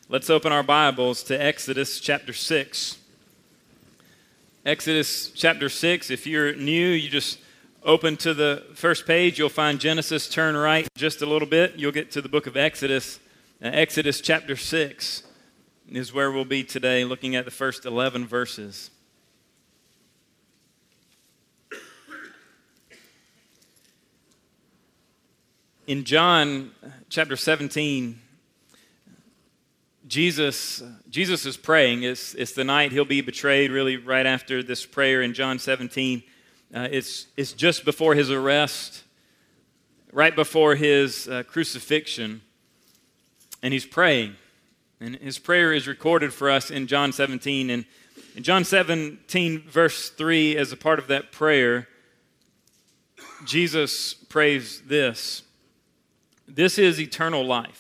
Let's open our Bibles to Exodus chapter 6. Exodus chapter 6, if you're new, you just open to the first page. You'll find Genesis. Turn right just a little bit. You'll get to the book of Exodus. Exodus chapter 6 is where we'll be today, looking at the first 11 verses. In John chapter 17, Jesus is praying. It's the night he'll be betrayed, really right after this prayer in John 17. It's just before his arrest, right before his crucifixion, and he's praying. And his prayer is recorded for us in John 17. And in John 17, verse 3, as a part of that prayer, Jesus prays this: "This is eternal life,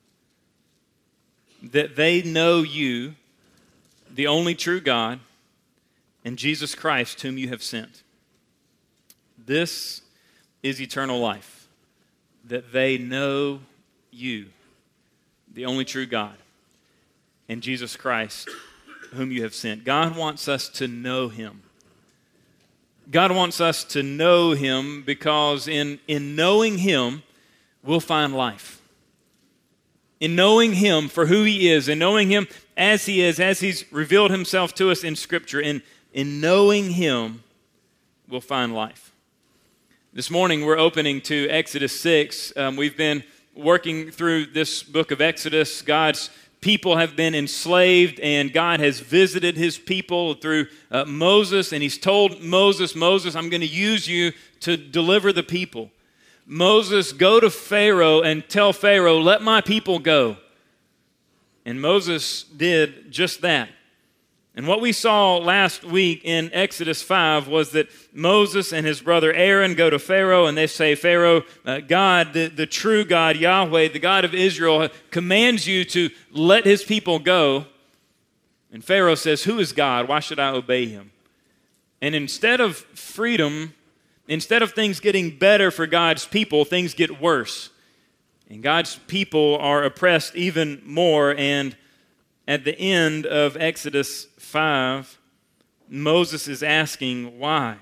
that they know you, the only true God, and Jesus Christ, whom you have sent." This is eternal life, that they know you, the only true God, and Jesus Christ, whom you have sent. God wants us to know Him. God wants us to know Him because in knowing Him, we'll find life. In knowing Him for who He is, in knowing Him as He is, as He's revealed Himself to us in Scripture, in knowing Him, we'll find life. This morning, we're opening to Exodus 6. We've been working through this book of Exodus. God's people have been enslaved, and God has visited His people through Moses, and He's told Moses, I'm going to use you to deliver the people. Moses, go to Pharaoh and tell Pharaoh, let my people go. And Moses did just that. And what we saw last week in Exodus 5 was that Moses and his brother Aaron go to Pharaoh and they say, Pharaoh, God, the true God, Yahweh, the God of Israel, commands you to let His people go. And Pharaoh says, who is God? Why should I obey Him? And instead of freedom, instead of things getting better for God's people, things get worse. And God's people are oppressed even more. And at the end of Exodus 5, Moses is asking, why?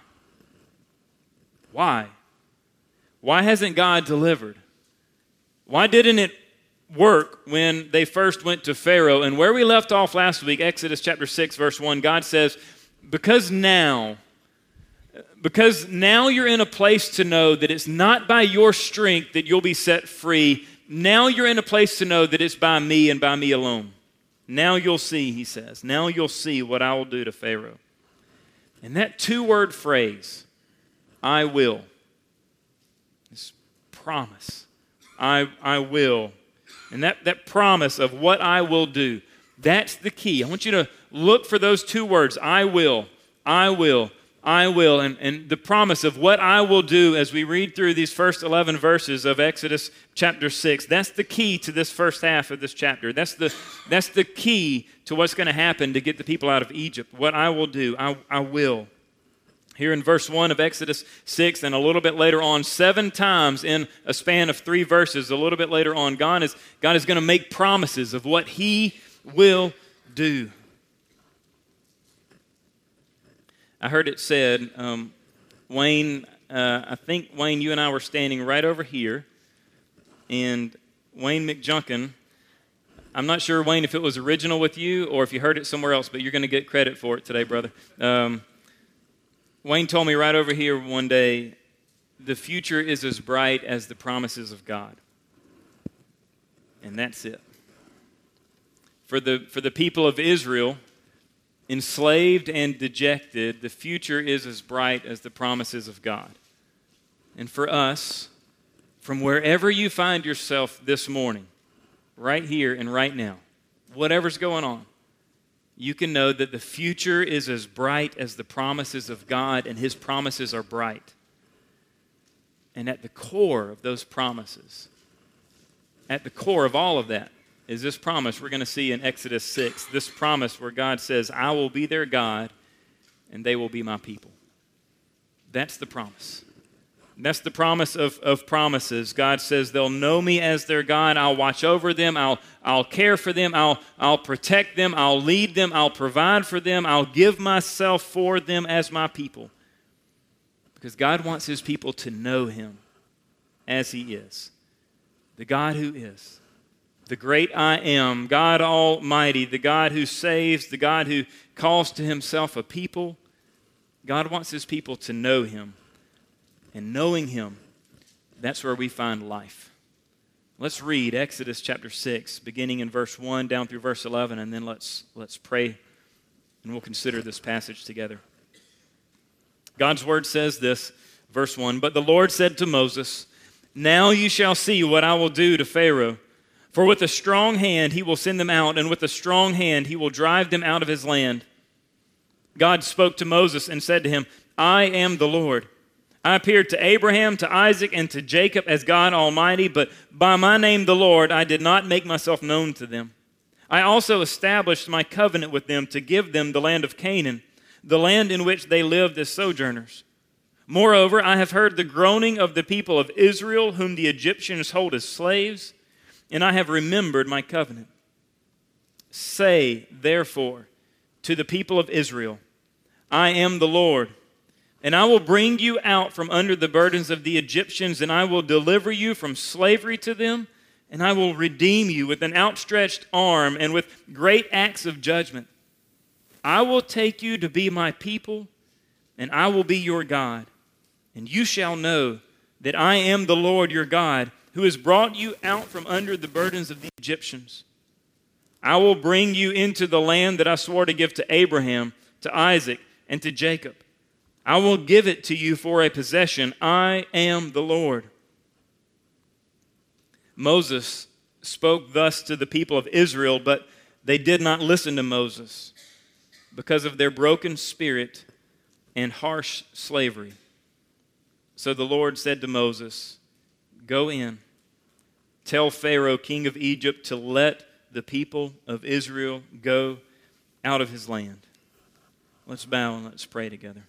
Why? Why hasn't God delivered? Why didn't it work when they first went to Pharaoh? And where we left off last week, Exodus chapter 6, verse 1, God says, because now you're in a place to know that it's not by your strength that you'll be set free. Now you're in a place to know that it's by me and by me alone. Now you'll see, He says. Now you'll see what I will do to Pharaoh. And that two-word phrase, I will, this promise, I will. And that promise of what I will do, that's the key. I want you to look for those two words, I will, I will. I will, and the promise of what I will do as we read through these first 11 verses of Exodus chapter 6. That's the key to this first half of this chapter. That's the key to what's going to happen to get the people out of Egypt. What I will do, I will. Here in verse 1 of Exodus 6, and a little bit later on, 7 times in a span of 3 verses, a little bit later on, God is going to make promises of what He will do. I heard it said, Wayne, I think, Wayne, you and I were standing right over here, and Wayne McJunkin, I'm not sure, Wayne, if it was original with you or if you heard it somewhere else, but you're going to get credit for it today, brother. Wayne told me right over here one day, the future is as bright as the promises of God. And that's it. For the people of Israel, enslaved and dejected, the future is as bright as the promises of God. And for us, from wherever you find yourself this morning, right here and right now, whatever's going on, you can know that the future is as bright as the promises of God, and His promises are bright. And at the core of those promises, at the core of all of that, is this promise we're going to see in Exodus 6, this promise where God says, I will be their God and they will be my people. That's the promise. That's the promise of promises. God says they'll know me as their God. I'll watch over them. I'll care for them. I'll protect them. I'll lead them. I'll provide for them. I'll give myself for them as my people. Because God wants his people to know him as he is. The God who is. The great I am. God Almighty. The God who saves. The God who calls to himself a people. God wants his people to know him. And knowing him, that's where we find life. Let's read Exodus chapter 6, beginning in verse 1 down through verse 11, and then let's pray, and we'll consider this passage together. God's word says this, verse 1, "But the Lord said to Moses, 'Now you shall see what I will do to Pharaoh. For with a strong hand he will send them out, and with a strong hand he will drive them out of his land.' God spoke to Moses and said to him, 'I am the Lord. I appeared to Abraham, to Isaac, and to Jacob as God Almighty, but by my name the Lord I did not make myself known to them. I also established my covenant with them to give them the land of Canaan, the land in which they lived as sojourners. Moreover, I have heard the groaning of the people of Israel, whom the Egyptians hold as slaves, and I have remembered my covenant. Say, therefore, to the people of Israel, I am the Lord. And I will bring you out from under the burdens of the Egyptians, and I will deliver you from slavery to them, and I will redeem you with an outstretched arm and with great acts of judgment. I will take you to be my people, and I will be your God. And you shall know that I am the Lord your God, who has brought you out from under the burdens of the Egyptians. I will bring you into the land that I swore to give to Abraham, to Isaac, and to Jacob. I will give it to you for a possession. I am the Lord.' Moses spoke thus to the people of Israel, but they did not listen to Moses because of their broken spirit and harsh slavery. So the Lord said to Moses, 'Go in, tell Pharaoh, king of Egypt, to let the people of Israel go out of his land.'" Let's bow and let's pray together.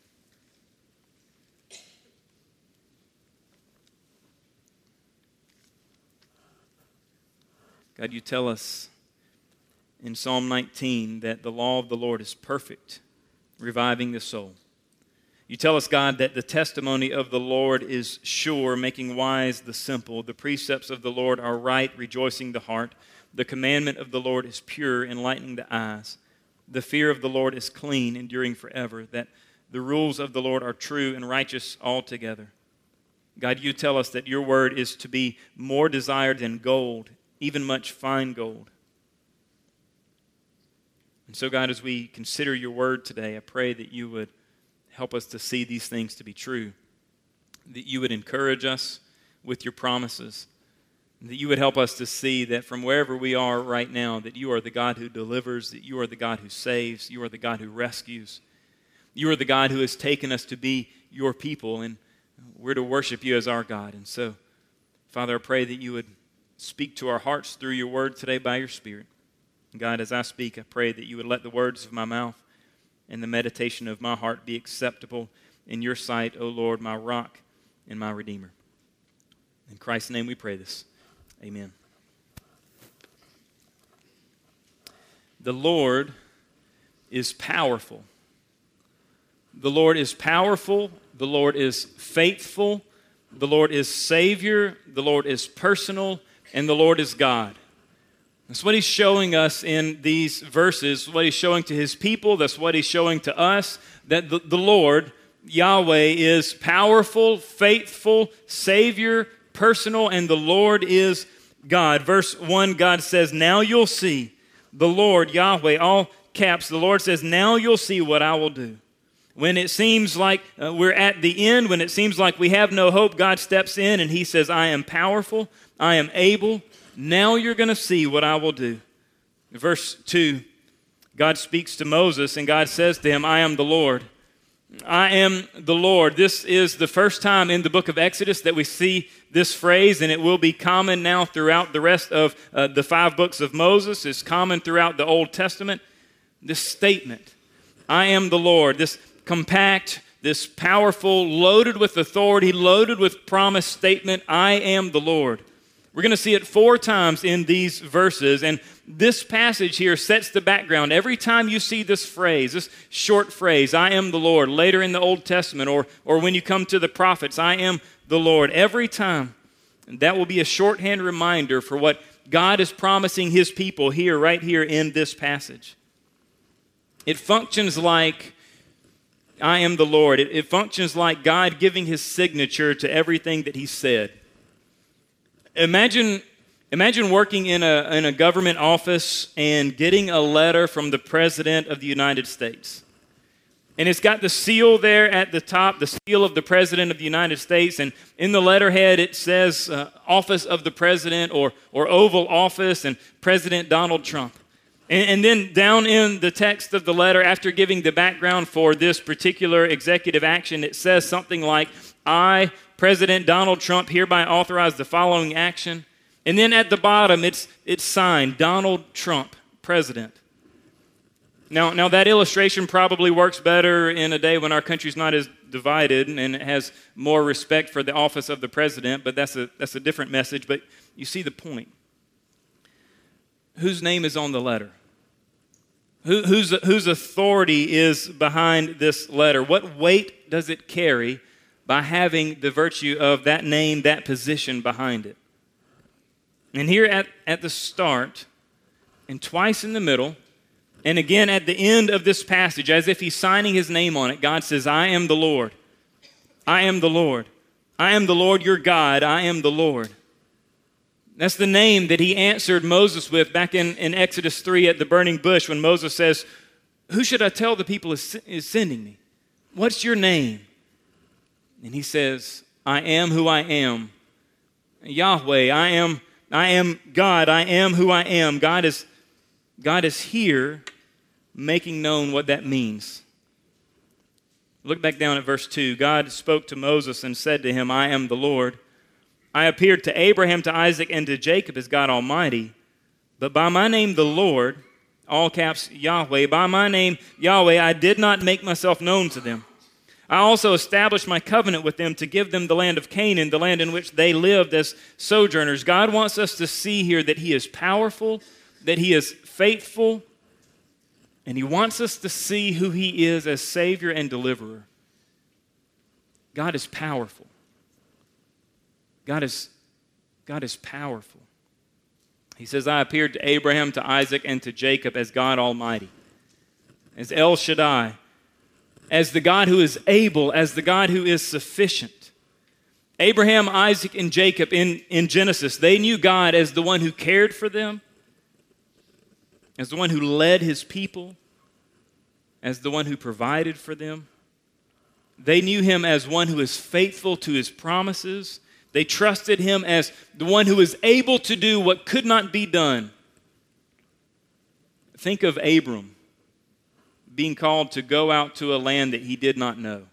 God, you tell us in Psalm 19 that the law of the Lord is perfect, reviving the soul. You tell us, God, that the testimony of the Lord is sure, making wise the simple. The precepts of the Lord are right, rejoicing the heart. The commandment of the Lord is pure, enlightening the eyes. The fear of the Lord is clean, enduring forever. That the rules of the Lord are true and righteous altogether. God, you tell us that your word is to be more desired than gold, even much fine gold. And so, God, as we consider your word today, I pray that you would help us to see these things to be true, that you would encourage us with your promises, and that you would help us to see that from wherever we are right now, that you are the God who delivers, that you are the God who saves, you are the God who rescues, you are the God who has taken us to be your people, and we're to worship you as our God. And so, Father, I pray that you would speak to our hearts through your word today by your Spirit. And God, as I speak, I pray that you would let the words of my mouth and the meditation of my heart be acceptable in your sight, O Lord, my rock and my redeemer. In Christ's name we pray this. Amen. The Lord is powerful. The Lord is powerful. The Lord is faithful. The Lord is Savior. The Lord is personal. And the Lord is God. That's what he's showing us in these verses, what he's showing to his people. That's what he's showing to us, that the Lord, Yahweh, is powerful, faithful, Savior, personal, and the Lord is God. Verse 1, God says, "Now you'll see the Lord, Yahweh," all caps. The Lord says, "Now you'll see what I will do." When it seems like we're at the end, when it seems like we have no hope, God steps in and he says, "I am powerful, I am able. Now you're going to see what I will do." Verse 2, God speaks to Moses and God says to him, "I am the Lord. I am the Lord." This is the first time in the book of Exodus that we see this phrase, and it will be common now throughout the rest of the 5 books of Moses. It's common throughout the Old Testament. This statement, "I am the Lord," this compact, this powerful, loaded with authority, loaded with promise statement, I am the Lord. We're going to see it 4 times in these verses, and this passage here sets the background. Every time you see this phrase, this short phrase, I am the Lord, later in the Old Testament, or when you come to the prophets, I am the Lord, every time, that will be a shorthand reminder for what God is promising his people here, right here in this passage. It functions like I am the Lord. It functions like God giving his signature to everything that he said. Imagine working in a government office and getting a letter from the President of the United States. And it's got the seal there at the top, the seal of the President of the United States. And in the letterhead, it says Office of the President or Oval Office and President Donald Trump. And then down in the text of the letter, after giving the background for this particular executive action, it says something like, I, President Donald Trump, hereby authorize the following action. And then at the bottom, it's signed, Donald Trump, President. Now that illustration probably works better in a day when our country's not as divided and it has more respect for the office of the president, but that's a different message. But you see the point. Whose name is on the letter? Whose authority is behind this letter? What weight does it carry by having the virtue of that name, that position behind it? And here at the start, and twice in the middle, and again at the end of this passage, as if he's signing his name on it, God says, I am the Lord. I am the Lord. I am the Lord your God. I am the Lord. That's the name that he answered Moses with back in Exodus 3 at the burning bush when Moses says, who should I tell the people is sending me? What's your name? And he says, I am who I am. Yahweh, I am God. I am who I am. God is here making known what that means. Look back down at verse 2. God spoke to Moses and said to him, I am the Lord. I appeared to Abraham, to Isaac, and to Jacob as God Almighty. But by my name, the Lord, all caps Yahweh, by my name, Yahweh, I did not make myself known to them. I also established my covenant with them to give them the land of Canaan, the land in which they lived as sojourners. God wants us to see here that he is powerful, that he is faithful, and he wants us to see who he is as Savior and Deliverer. God is powerful. God is powerful. He says, I appeared to Abraham, to Isaac, and to Jacob as God Almighty, as El Shaddai, as the God who is able, as the God who is sufficient. Abraham, Isaac, and Jacob in Genesis, they knew God as the one who cared for them, as the one who led his people, as the one who provided for them. They knew him as one who is faithful to his promises. They trusted him as the one who is able to do what could not be done. Think of Abram being called to go out to a land that he did not know.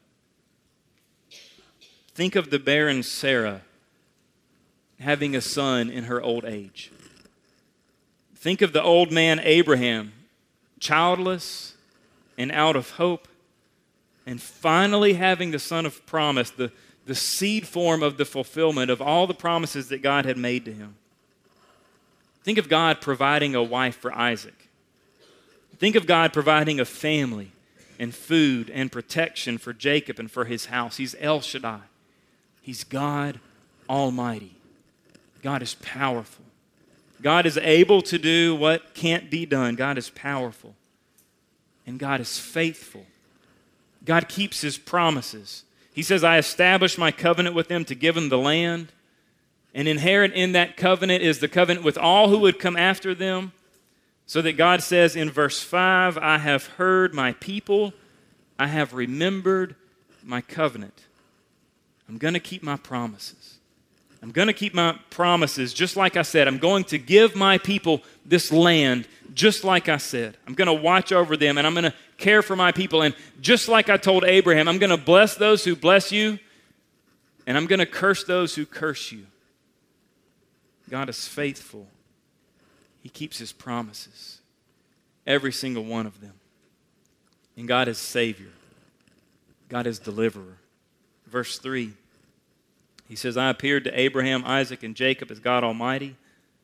Think of the barren Sarah having a son in her old age. Think of the old man Abraham, childless and out of hope, and finally having the son of promise, the seed form of the fulfillment of all the promises that God had made to him. Think of God providing a wife for Isaac. Think of God providing a family and food and protection for Jacob and for his house. He's El Shaddai. He's God Almighty. God is powerful. God is able to do what can't be done. God is powerful. And God is faithful. God keeps his promises. He says, I established my covenant with them to give them the land. And inherent in that covenant is the covenant with all who would come after them. So that God says in verse 5, I have heard my people. I have remembered my covenant. I'm going to keep my promises. I'm going to keep my promises just like I said. I'm going to give my people this land just like I said. I'm going to watch over them and I'm going to care for my people. And just like I told Abraham, I'm going to bless those who bless you and I'm going to curse those who curse you. God is faithful. He keeps his promises, every single one of them. And God is Savior. God is deliverer. Verse 3, he says, I appeared to Abraham, Isaac, and Jacob as God Almighty,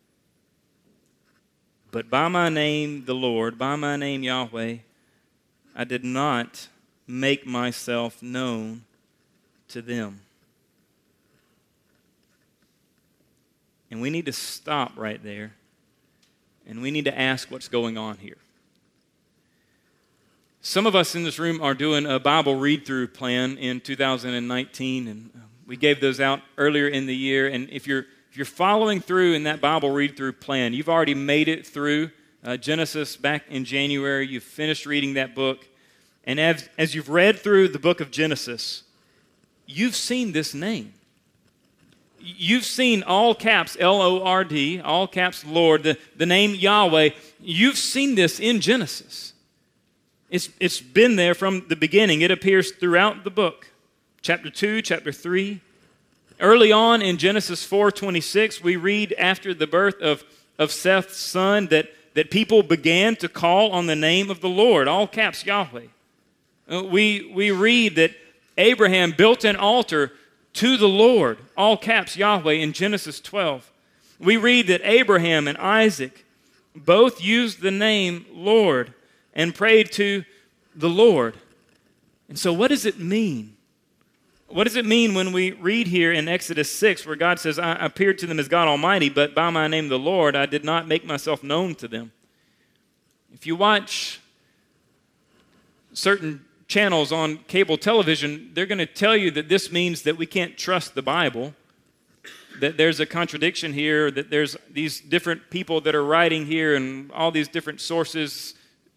but by my name, the Lord, by my name, Yahweh, I did not make myself known to them. And we need to stop right there, and we need to ask what's going on here. Some of us in this room are doing a Bible read-through plan in 2019, and we gave those out earlier in the year. And if you're following through in that Bible read-through plan, you've already made it through Genesis back in January. You've finished reading that book. And as you've read through the book of Genesis, you've seen this name. You've seen all caps L-O-R-D, all caps Lord, the name Yahweh. You've seen this in Genesis. It's been there from the beginning. It appears throughout the book. Chapter 2, chapter 3. Early on in Genesis 4:26, we read after the birth of Seth's son that people began to call on the name of the Lord, all caps Yahweh. We read that Abraham built an altar to the Lord, all caps Yahweh, in Genesis 12. We read that Abraham and Isaac both used the name Lord and prayed to the Lord. And so what does it mean? What does it mean when we read here in Exodus 6 where God says, I appeared to them as God Almighty, but by my name the Lord, I did not make myself known to them? If you watch certain channels on cable television, they're going to tell you that this means that we can't trust the Bible, that there's a contradiction here, that there's these different people that are writing here and all these different sources.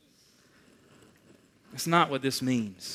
That's not what this means.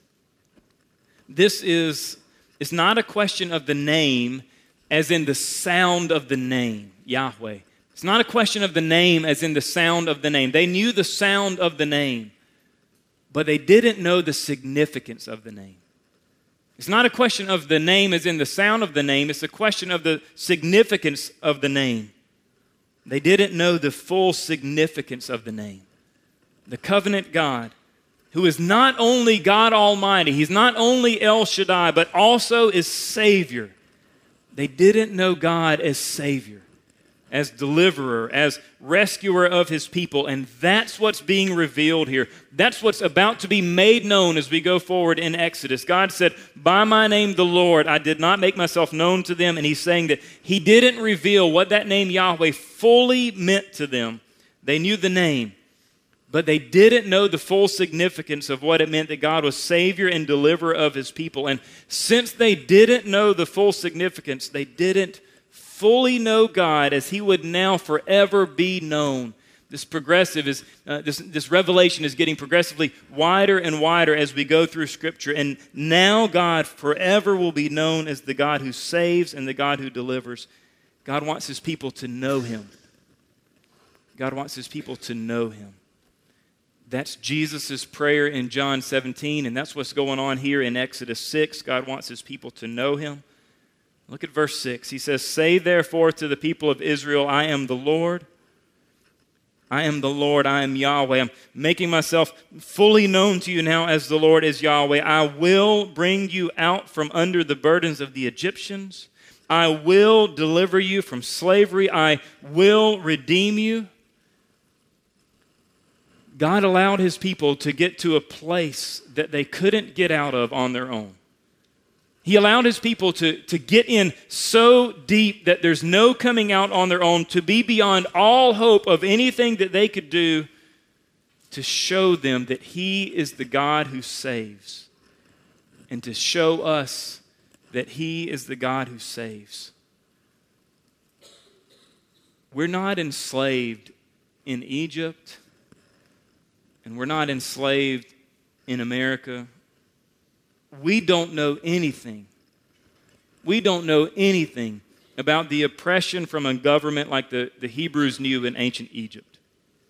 It's not a question of the name as in the sound of the name, Yahweh. It's not a question of the name as in the sound of the name. They knew the sound of the name, but they didn't know the significance of the name. It's not a question of the name as in the sound of the name. It's a question of the significance of the name. They didn't know the full significance of the name. The covenant God, who is not only God Almighty, He's not only El Shaddai, but also is Savior. They didn't know God as Savior, as deliverer, as rescuer of His people. And that's what's being revealed here. That's what's about to be made known as we go forward in Exodus. God said, by my name the Lord, I did not make myself known to them. And He's saying that He didn't reveal what that name Yahweh fully meant to them. They knew the name, but they didn't know the full significance of what it meant that God was Savior and deliverer of His people. And since they didn't know the full significance, they didn't fully know God as He would now forever be known. This revelation is getting progressively wider and wider as we go through Scripture. And now God forever will be known as the God who saves and the God who delivers. God wants His people to know Him. God wants His people to know Him. That's Jesus' prayer in John 17, and that's what's going on here in Exodus 6. God wants His people to know Him. Look at verse 6. He says, say therefore to the people of Israel, I am the Lord. I am the Lord, I am Yahweh. I'm making myself fully known to you now as the Lord is Yahweh. I will bring you out from under the burdens of the Egyptians. I will deliver you from slavery. I will redeem you. God allowed His people to get to a place that they couldn't get out of on their own. He allowed His people to get in so deep that there's no coming out on their own, to be beyond all hope of anything that they could do to show them that He is the God who saves, and to show us that He is the God who saves. We're not enslaved in Egypt, and we're not enslaved in America. We don't know anything. We don't know anything about the oppression from a government like the Hebrews knew in ancient Egypt.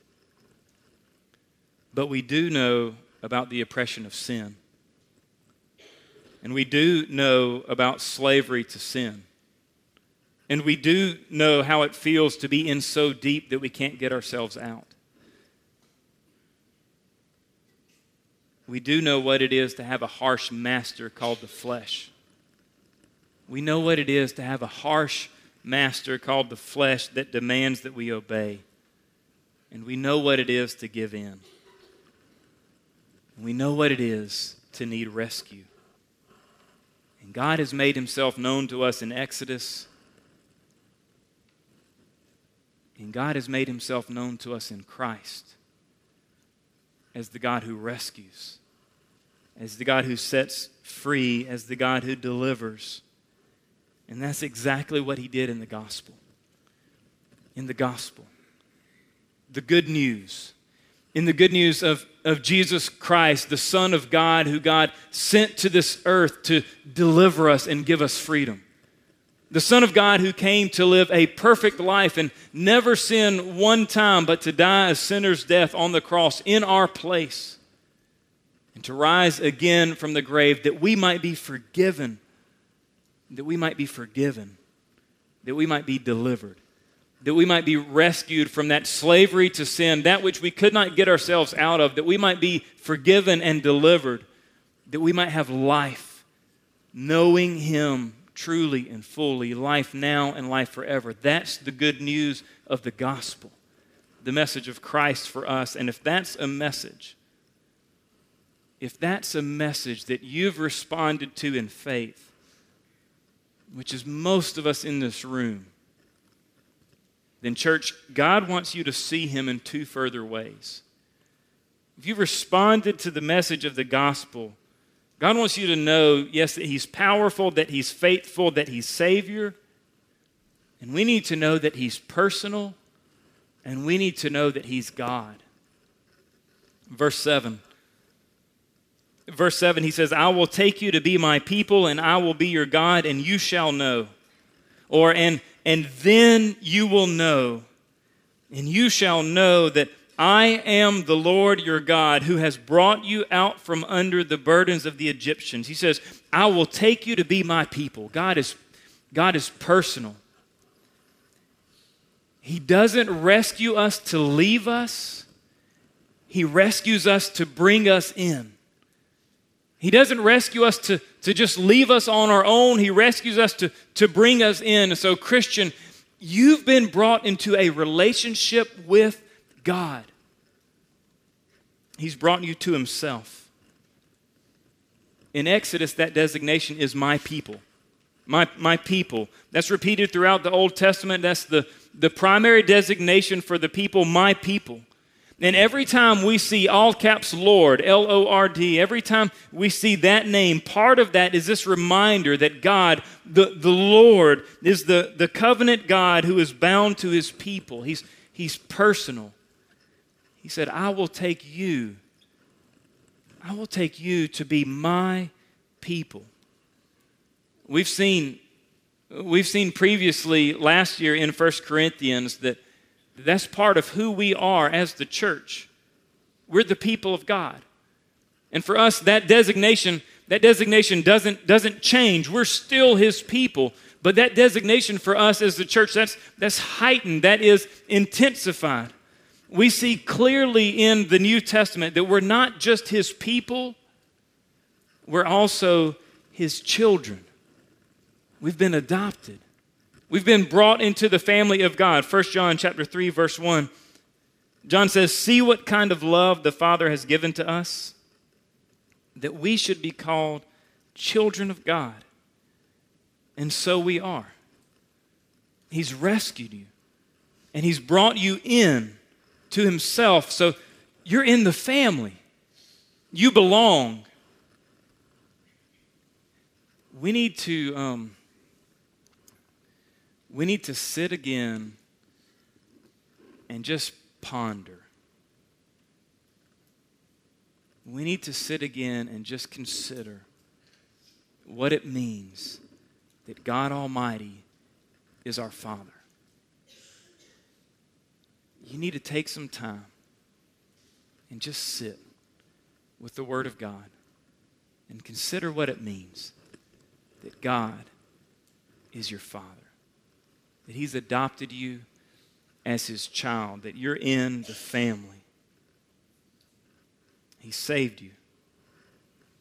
But we do know about the oppression of sin. And we do know about slavery to sin. And we do know how it feels to be in so deep that we can't get ourselves out. we do know what it is to have a harsh master called the flesh. We know what it is to have a harsh master called the flesh that demands that we obey. And we know what it is to give in. And we know what it is to need rescue. And God has made himself known to us in Exodus. And God has made himself known to us in Christ as the God who rescues, as the God who sets free, as the God who delivers. And that's exactly what he did in the gospel. In the gospel. The good news. In the good news of Jesus Christ, the Son of God, who God sent to this earth to deliver us and give us freedom. The Son of God who came to live a perfect life and never sin one time, but to die a sinner's death on the cross in our place. And to rise again from the grave that we might be forgiven. That we might be forgiven. That we might be delivered. That we might be rescued from that slavery to sin, that which we could not get ourselves out of, that we might be forgiven and delivered, that we might have life, knowing him truly and fully, life now and life forever. That's the good news of the gospel, the message of Christ for us. And if that's a message that you've responded to in faith, which is most of us in this room, then church, God wants you to see him in two further ways. If you've responded to the message of the gospel, God wants you to know, yes, that he's powerful, that he's faithful, that he's Savior. And we need to know that he's personal, and we need to know that he's God. Verse 7. Verse 7, he says, I will take you to be my people, and I will be your God, and you shall know. Or, and then you will know, and you shall know that I am the Lord your God who has brought you out from under the burdens of the Egyptians. He says, I will take you to be my people. God is personal. He doesn't rescue us to leave us. He rescues us to bring us in. He doesn't rescue us to just leave us on our own. He rescues us to bring us in. So, Christian, you've been brought into a relationship with God. He's brought you to himself. In Exodus, that designation is my people. My people. That's repeated throughout the Old Testament. That's the primary designation for the people, my people. And every time we see all caps Lord, L-O-R-D, every time we see that name, part of that is this reminder that God, the Lord, is the covenant God who is bound to his people. He's personal. He said, I will take you to be my people. We've seen previously last year in 1 Corinthians that that's part of who we are as the church. We're the people of God. And for us, that designation doesn't change. We're still his people. But that designation for us as the church, that's heightened. That is intensified. We see clearly in the New Testament that we're not just his people, we're also his children. We've been adopted. We've been brought into the family of God. 1 John chapter 3, verse 1. John says, see what kind of love the Father has given to us, that we should be called children of God. And so we are. He's rescued you. And he's brought you in to himself. So you're in the family. You belong. We need to sit again and just ponder. We need to sit again and just consider what it means that God Almighty is our Father. You need to take some time and just sit with the Word of God and consider what it means that God is your Father. That he's adopted you as his child, that you're in the family. He saved you.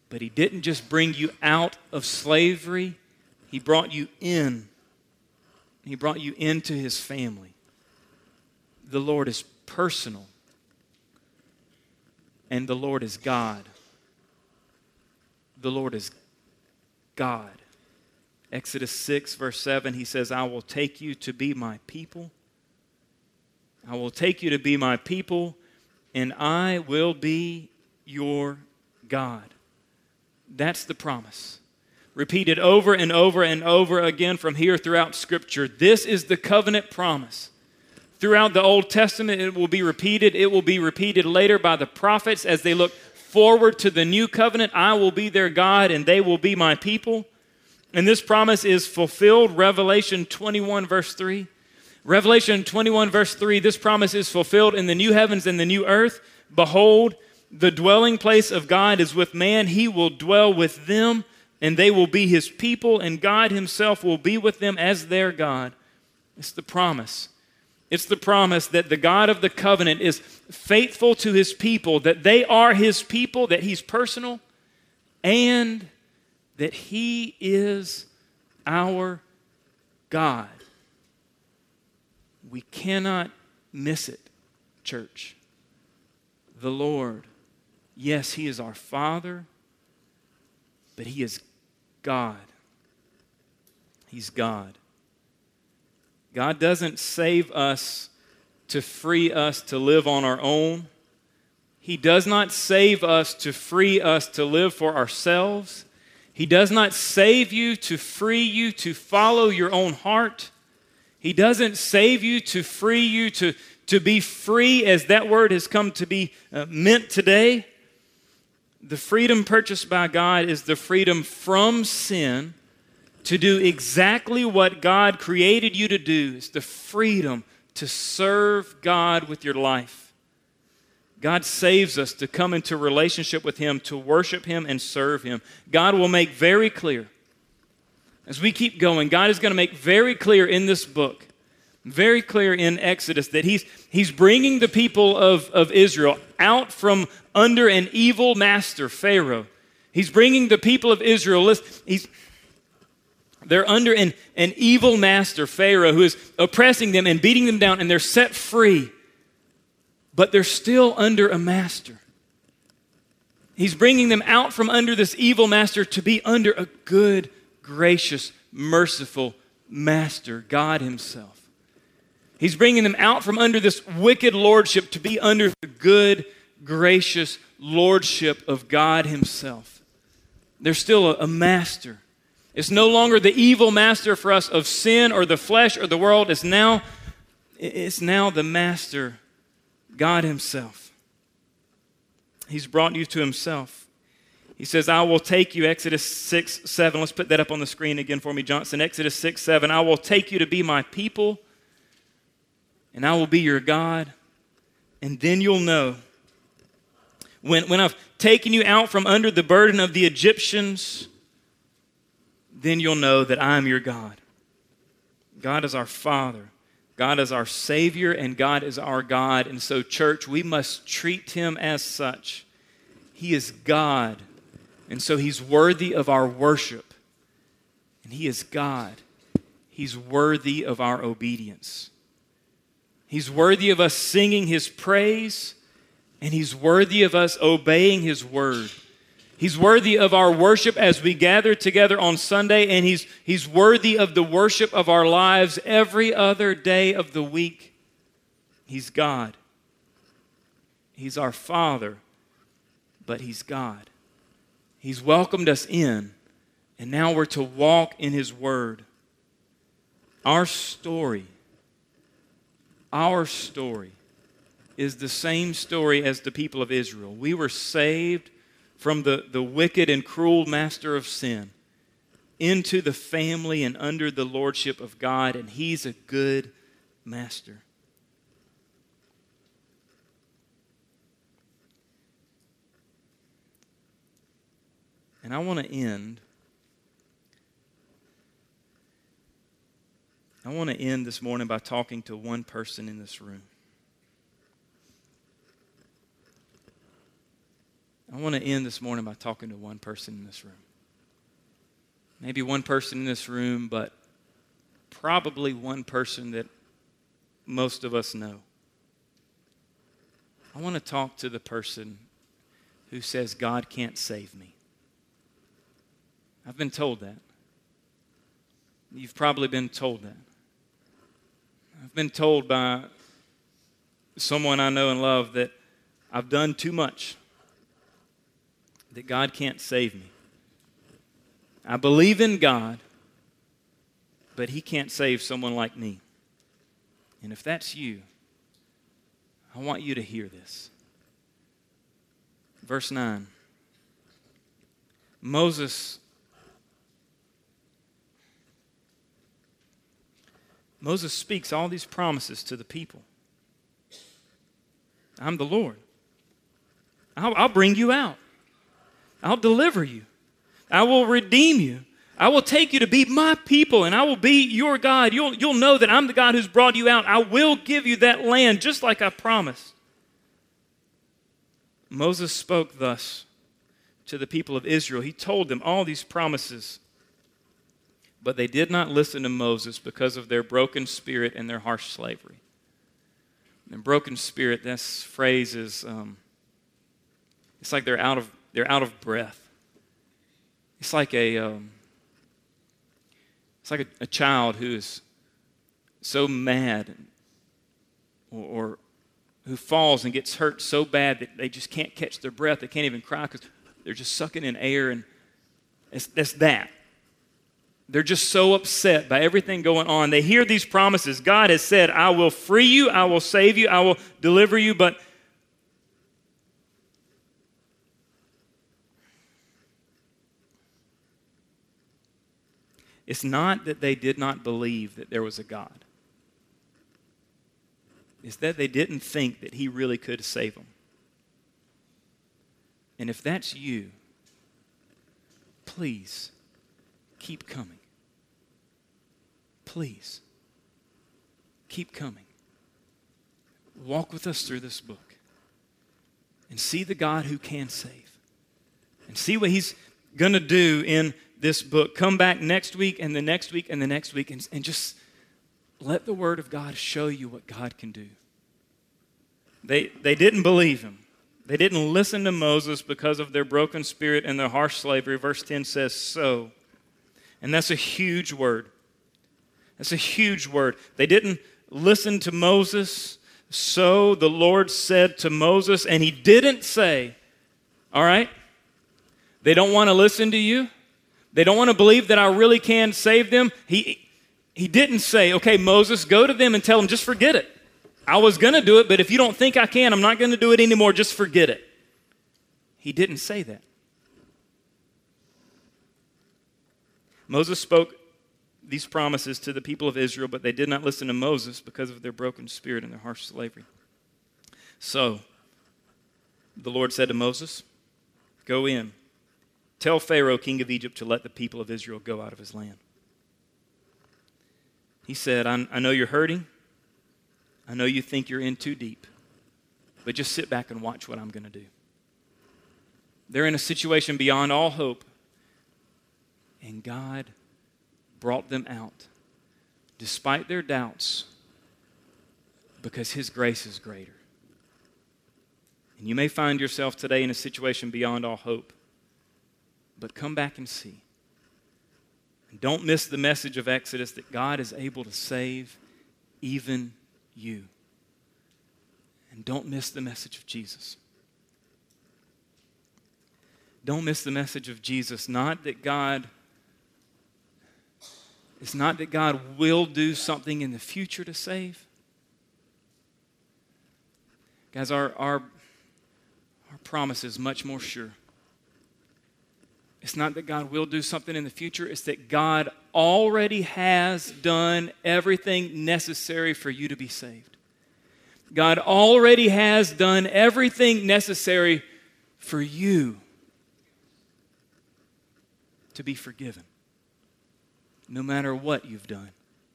But he didn't just bring you out of slavery. He brought you in. He brought you into his family. The Lord is personal. And the Lord is God. The Lord is God. Exodus 6, verse 7, he says, I will take you to be my people. I will take you to be my people, and I will be your God. That's the promise. Repeated over and over and over again from here throughout Scripture. This is the covenant promise. Throughout the Old Testament, it will be repeated. It will be repeated later by the prophets as they look forward to the new covenant. I will be their God, and they will be my people. And this promise is fulfilled. Revelation 21, verse 3. Revelation 21, verse 3, this promise is fulfilled in the new heavens and the new earth. Behold, the dwelling place of God is with man. He will dwell with them, and they will be his people, and God himself will be with them as their God. It's the promise. It's the promise that the God of the covenant is faithful to his people, that they are his people, that he's personal, and that he is our God. We cannot miss it, church. The Lord, yes, he is our Father, but he is God. He's God. God doesn't save us to free us to live on our own. He does not save us to free us to live for ourselves. He does not save you to free you to follow your own heart. He doesn't save you to free you to be free, as that word has come to be meant today. The freedom purchased by God is the freedom from sin to do exactly what God created you to do. It's the freedom to serve God with your life. God saves us to come into relationship with him, to worship him and serve him. God will make very clear, as we keep going, God is going to make very clear in this book, very clear in Exodus, that he's bringing the people of Israel out from under an evil master, Pharaoh. He's bringing the people of Israel, they're under an evil master, Pharaoh, who is oppressing them and beating them down, and they're set free. But they're still under a master. He's bringing them out from under this evil master to be under a good, gracious, merciful master, God himself. He's bringing them out from under this wicked lordship to be under the good, gracious lordship of God himself. They're still a master. It's no longer the evil master for us of sin or the flesh or the world. It's now the master, God himself. He's brought you to himself. He says, I will take you, Exodus 6, 7. Let's put that up on the screen again for me, Johnson. Exodus 6, 7. I will take you to be my people, and I will be your God. And then you'll know. When I've taken you out from under the burden of the Egyptians, then you'll know that I'm your God. God is our Father. God is our Savior, and God is our God. And so, church, we must treat him as such. He is God, and so he's worthy of our worship. And he is God. He's worthy of our obedience. He's worthy of us singing his praise, and he's worthy of us obeying his word. He's worthy of our worship as we gather together on Sunday, and he's worthy of the worship of our lives every other day of the week. He's God. He's our Father, but he's God. He's welcomed us in, and now we're to walk in his word. Our story is the same story as the people of Israel. We were saved from the wicked and cruel master of sin into the family and under the lordship of God, and he's a good master. And I want to end this morning by talking to one person in this room. I want to end this morning by talking to one person in this room. Maybe one person in this room, but probably one person that most of us know. I want to talk to the person who says, God can't save me. I've been told that. You've probably been told that. I've been told by someone I know and love that I've done too much, that God can't save me. I believe in God, but He can't save someone like me. And if that's you, I want you to hear this. Verse 9. Moses speaks all these promises to the people. I'm the Lord. I'll bring you out. I'll deliver you. I will redeem you. I will take you to be my people, and I will be your God. You'll know that I'm the God who's brought you out. I will give you that land just like I promised. Moses spoke thus to the people of Israel. He told them all these promises, but they did not listen to Moses because of their broken spirit and their harsh slavery. And broken spirit, this phrase is, it's like they're out of breath. It's like a child who is so mad or who falls and gets hurt so bad that they just can't catch their breath. They can't even cry because they're just sucking in air, and that's that. They're just so upset by everything going on. They hear these promises. God has said, I will free you, I will save you, I will deliver you, but it's not that they did not believe that there was a God. It's that they didn't think that He really could save them. And if that's you, please keep coming. Please keep coming. Walk with us through this book and see the God who can save and see what He's going to do in this book. Come back next week and the next week and the next week and just let the Word of God show you what God can do. They didn't believe Him. They didn't listen to Moses because of their broken spirit and their harsh slavery. Verse 10 says, so. And that's a huge word. That's a huge word. They didn't listen to Moses. So the Lord said to Moses, and He didn't say, all right, they don't want to listen to you. They don't want to believe that I really can save them. He didn't say, okay, Moses, go to them and tell them, just forget it. I was going to do it, but if you don't think I can, I'm not going to do it anymore. Just forget it. He didn't say that. Moses spoke these promises to the people of Israel, but they did not listen to Moses because of their broken spirit and their harsh slavery. So the Lord said to Moses, go in. Tell Pharaoh, king of Egypt, to let the people of Israel go out of his land. He said, I know you're hurting. I know you think you're in too deep. But just sit back and watch what I'm going to do. They're in a situation beyond all hope. And God brought them out despite their doubts because His grace is greater. And you may find yourself today in a situation beyond all hope. But come back and see. And don't miss the message of Exodus that God is able to save even you. And don't miss the message of Jesus. Don't miss the message of Jesus. It's not that God will do something in the future to save. Guys, our promise is much more sure. It's not that God will do something in the future. It's that God already has done everything necessary for you to be saved. God already has done everything necessary for you to be forgiven. No matter what you've done.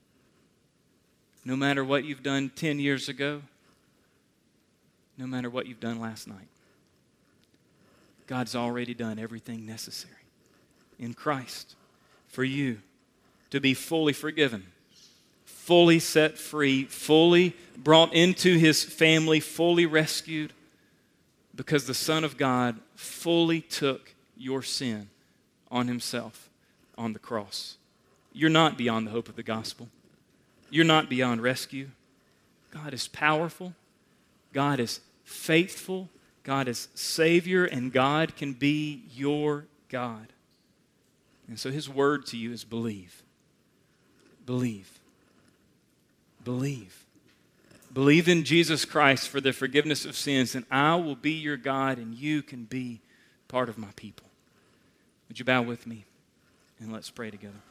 No matter what you've done 10 years ago. No matter what you've done last night. God's already done everything necessary in Christ for you to be fully forgiven, fully set free, fully brought into His family, fully rescued, because the Son of God fully took your sin on Himself on the cross. You're not beyond the hope of the gospel. You're not beyond rescue. God is powerful. God is faithful. God is Savior, and God can be your God. And so His word to you is believe. Believe. Believe. Believe in Jesus Christ for the forgiveness of sins, and I will be your God, and you can be part of my people. Would you bow with me, and let's pray together.